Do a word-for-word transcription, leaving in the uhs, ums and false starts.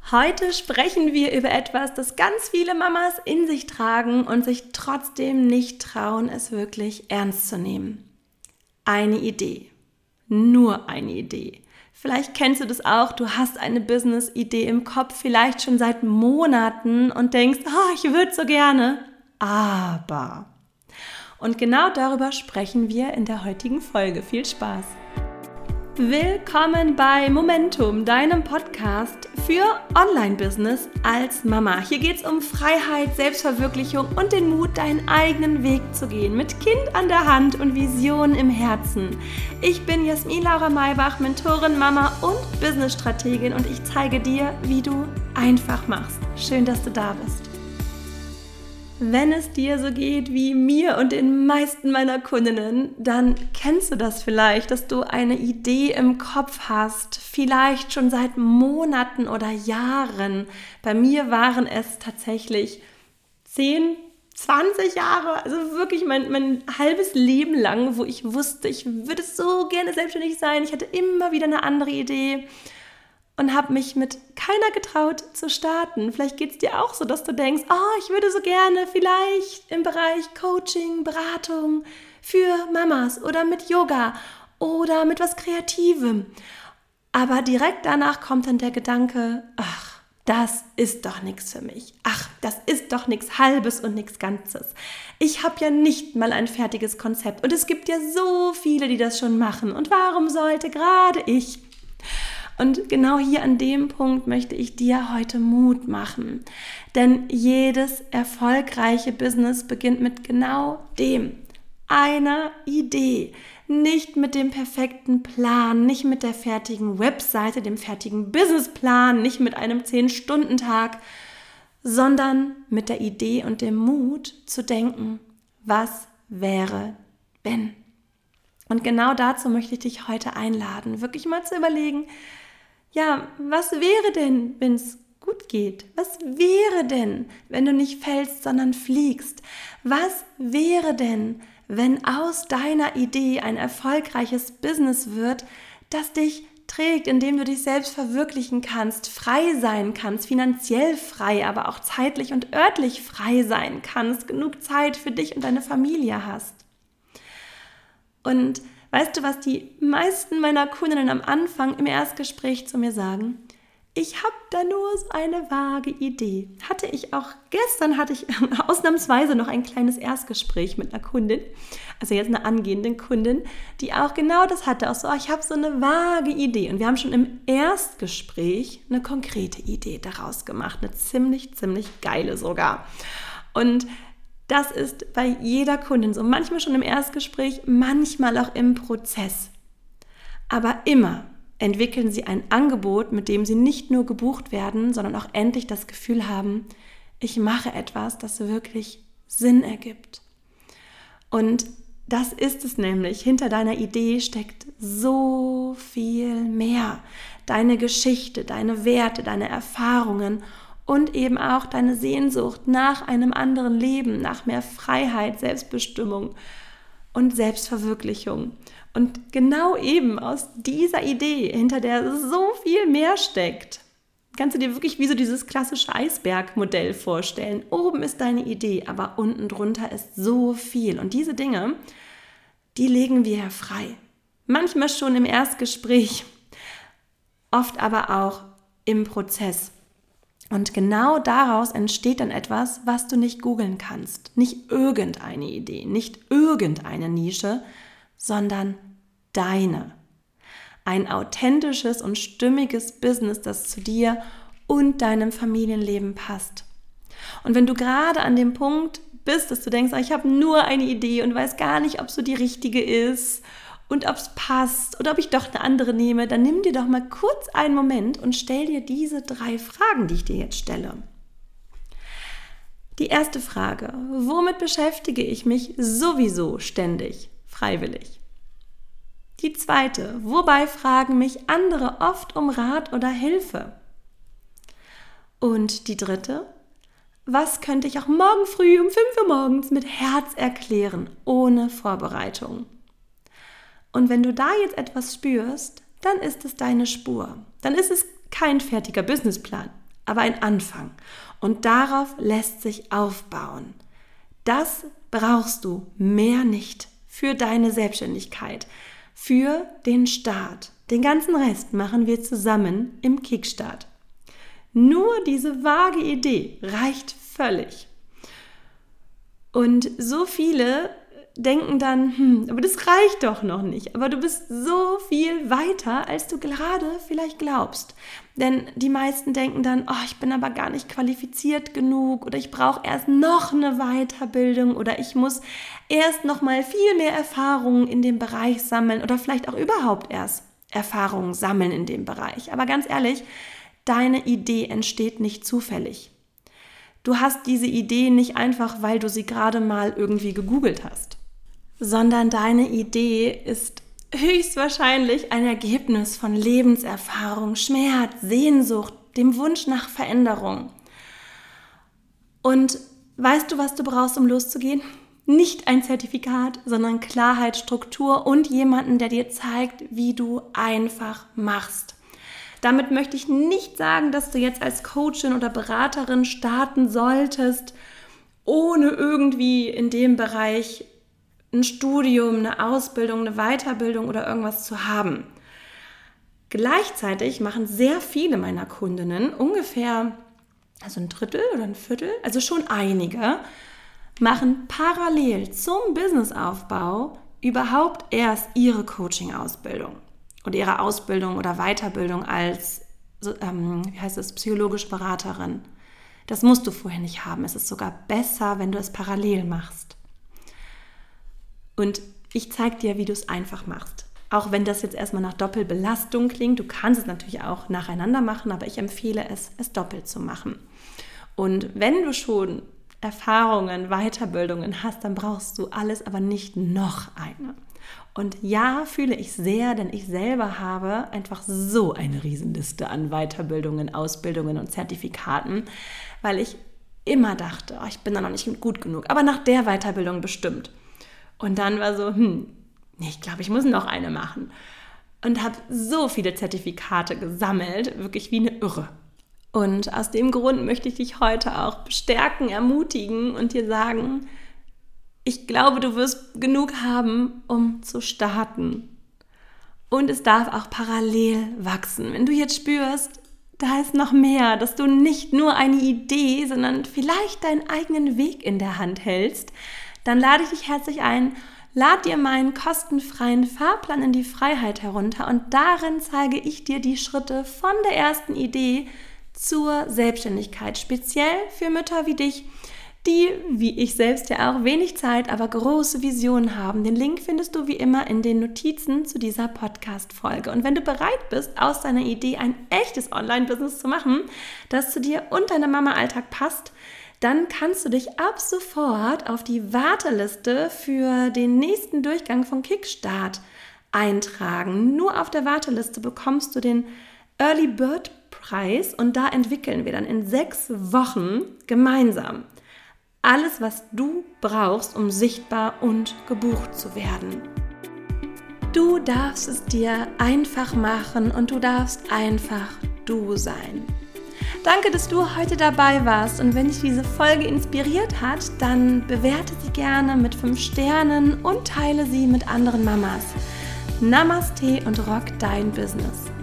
Heute sprechen wir über etwas, das ganz viele Mamas in sich tragen und sich trotzdem nicht trauen, es wirklich ernst zu nehmen. Eine Idee. Nur eine Idee. Vielleicht kennst du das auch, du hast eine Business-Idee im Kopf, vielleicht schon seit Monaten und denkst, oh, ich würde so gerne, aber. Und genau darüber sprechen wir in der heutigen Folge. Viel Spaß! Willkommen bei Momentum, deinem Podcast für Online-Business als Mama. Hier geht es um Freiheit, Selbstverwirklichung und den Mut, deinen eigenen Weg zu gehen, mit Kind an der Hand und Vision im Herzen. Ich bin Jasmin Laura Maybach, Mentorin, Mama und Business-Strategin und ich zeige dir, wie du einfach machst. Schön, dass du da bist. Wenn es dir so geht wie mir und den meisten meiner Kundinnen, dann kennst du das vielleicht, dass du eine Idee im Kopf hast, vielleicht schon seit Monaten oder Jahren. Bei mir waren es tatsächlich zehn, zwanzig Jahre, also wirklich mein, mein halbes Leben lang, wo ich wusste, ich würde so gerne selbstständig sein. Ich hatte immer wieder eine andere Idee. Und habe mich mit keiner getraut zu starten. Vielleicht geht es dir auch so, dass du denkst, oh, ich würde so gerne vielleicht im Bereich Coaching, Beratung für Mamas oder mit Yoga oder mit was Kreativem. Aber direkt danach kommt dann der Gedanke, ach, das ist doch nichts für mich. Ach, das ist doch nichts Halbes und nichts Ganzes. Ich habe ja nicht mal ein fertiges Konzept und es gibt ja so viele, die das schon machen. Und warum sollte gerade ich? Und genau hier an dem Punkt möchte ich dir heute Mut machen. Denn jedes erfolgreiche Business beginnt mit genau dem, einer Idee. Nicht mit dem perfekten Plan, nicht mit der fertigen Webseite, dem fertigen Businessplan, nicht mit einem zehn-Stunden-Tag, sondern mit der Idee und dem Mut zu denken, was wäre, wenn? Und genau dazu möchte ich dich heute einladen, wirklich mal zu überlegen, ja, was wäre denn, wenn es gut geht? Was wäre denn, wenn du nicht fällst, sondern fliegst? Was wäre denn, wenn aus deiner Idee ein erfolgreiches Business wird, das dich trägt, indem du dich selbst verwirklichen kannst, frei sein kannst, finanziell frei, aber auch zeitlich und örtlich frei sein kannst, genug Zeit für dich und deine Familie hast? Und weißt du, was die meisten meiner Kundinnen am Anfang im Erstgespräch zu mir sagen? Ich habe da nur so eine vage Idee. Hatte ich auch, gestern hatte ich ausnahmsweise noch ein kleines Erstgespräch mit einer Kundin, also jetzt einer angehenden Kundin, die auch genau das hatte, auch so, ich habe so eine vage Idee. Und wir haben schon im Erstgespräch eine konkrete Idee daraus gemacht, eine ziemlich, ziemlich geile sogar. Und das ist bei jeder Kundin so, manchmal schon im Erstgespräch, manchmal auch im Prozess. Aber immer entwickeln sie ein Angebot, mit dem sie nicht nur gebucht werden, sondern auch endlich das Gefühl haben, ich mache etwas, das wirklich Sinn ergibt. Und das ist es nämlich, hinter deiner Idee steckt so viel mehr. Deine Geschichte, deine Werte, deine Erfahrungen und eben auch deine Sehnsucht nach einem anderen Leben, nach mehr Freiheit, Selbstbestimmung und Selbstverwirklichung. Und genau eben aus dieser Idee, hinter der so viel mehr steckt, kannst du dir wirklich wie so dieses klassische Eisbergmodell vorstellen. Oben ist deine Idee, aber unten drunter ist so viel. Und diese Dinge, die legen wir ja frei. Manchmal schon im Erstgespräch, oft aber auch im Prozess. Und genau daraus entsteht dann etwas, was du nicht googeln kannst. Nicht irgendeine Idee, nicht irgendeine Nische, sondern deine. Ein authentisches und stimmiges Business, das zu dir und deinem Familienleben passt. Und wenn du gerade an dem Punkt bist, dass du denkst, ich habe nur eine Idee und weiß gar nicht, ob es so die richtige ist und ob es passt oder ob ich doch eine andere nehme, dann nimm dir doch mal kurz einen Moment und stell dir diese drei Fragen, die ich dir jetzt stelle. Die erste Frage, womit beschäftige ich mich sowieso ständig, freiwillig? Die zweite, wobei fragen mich andere oft um Rat oder Hilfe? Und die dritte, was könnte ich auch morgen früh um fünf Uhr morgens mit Herz erklären, ohne Vorbereitung? Und wenn du da jetzt etwas spürst, dann ist es deine Spur. Dann ist es kein fertiger Businessplan. aber ein Anfang. Und darauf lässt sich aufbauen. Das brauchst du, mehr nicht, für deine Selbstständigkeit, für den Start. Den ganzen Rest machen wir zusammen im Kickstart. Nur diese vage Idee reicht völlig. Und so viele denken dann, hm, aber das reicht doch noch nicht. Aber du bist so viel weiter, als du gerade vielleicht glaubst. Denn die meisten denken dann, oh, ich bin aber gar nicht qualifiziert genug oder ich brauche erst noch eine Weiterbildung oder ich muss erst noch mal viel mehr Erfahrungen in dem Bereich sammeln oder vielleicht auch überhaupt erst Erfahrungen sammeln in dem Bereich. Aber ganz ehrlich, deine Idee entsteht nicht zufällig. Du hast diese Idee nicht einfach, weil du sie gerade mal irgendwie gegoogelt hast, sondern deine Idee ist höchstwahrscheinlich ein Ergebnis von Lebenserfahrung, Schmerz, Sehnsucht, dem Wunsch nach Veränderung. Und weißt du, was du brauchst, um loszugehen? Nicht ein Zertifikat, sondern Klarheit, Struktur und jemanden, der dir zeigt, wie du einfach machst. Damit möchte ich nicht sagen, dass du jetzt als Coachin oder Beraterin starten solltest, ohne irgendwie in dem Bereich ein Studium, eine Ausbildung, eine Weiterbildung oder irgendwas zu haben. Gleichzeitig machen sehr viele meiner Kundinnen, ungefähr also ein Drittel oder ein Viertel, also schon einige, machen parallel zum Businessaufbau überhaupt erst ihre Coaching-Ausbildung oder ihre Ausbildung oder Weiterbildung als, ähm, wie heißt es, psychologische Beraterin. Das musst du vorher nicht haben. Es ist sogar besser, wenn du es parallel machst. Und ich zeige dir, wie du es einfach machst. Auch wenn das jetzt erstmal nach Doppelbelastung klingt, du kannst es natürlich auch nacheinander machen, aber ich empfehle es, es doppelt zu machen. Und wenn du schon Erfahrungen, Weiterbildungen hast, dann brauchst du alles, aber nicht noch eine. Und ja, fühle ich sehr, denn ich selber habe einfach so eine Riesenliste an Weiterbildungen, Ausbildungen und Zertifikaten, weil ich immer dachte, oh, ich bin da noch nicht gut genug, aber nach der Weiterbildung bestimmt. Und dann war so, hm, nee, ich glaube, ich muss noch eine machen. Und habe so viele Zertifikate gesammelt, wirklich wie eine Irre. Und aus dem Grund möchte ich dich heute auch bestärken, ermutigen und dir sagen, ich glaube, du wirst genug haben, um zu starten. Und es darf auch parallel wachsen. Wenn du jetzt spürst, da ist noch mehr, dass du nicht nur eine Idee, sondern vielleicht deinen eigenen Weg in der Hand hältst, dann lade ich dich herzlich ein, lad dir meinen kostenfreien Fahrplan in die Freiheit herunter und darin zeige ich dir die Schritte von der ersten Idee zur Selbstständigkeit, speziell für Mütter wie dich, die, wie ich selbst ja auch, wenig Zeit, aber große Visionen haben. Den Link findest du wie immer in den Notizen zu dieser Podcast-Folge. Und wenn du bereit bist, aus deiner Idee ein echtes Online-Business zu machen, das zu dir und deinem Mama-Alltag passt, dann kannst du dich ab sofort auf die Warteliste für den nächsten Durchgang von Kickstart eintragen. Nur auf der Warteliste bekommst du den Early Bird Preis und da entwickeln wir dann in sechs Wochen gemeinsam alles, was du brauchst, um sichtbar und gebucht zu werden. Du darfst es dir einfach machen und du darfst einfach du sein. Danke, dass du heute dabei warst und wenn dich diese Folge inspiriert hat, dann bewerte sie gerne mit fünf Sternen und teile sie mit anderen Mamas. Namaste und rock dein Business.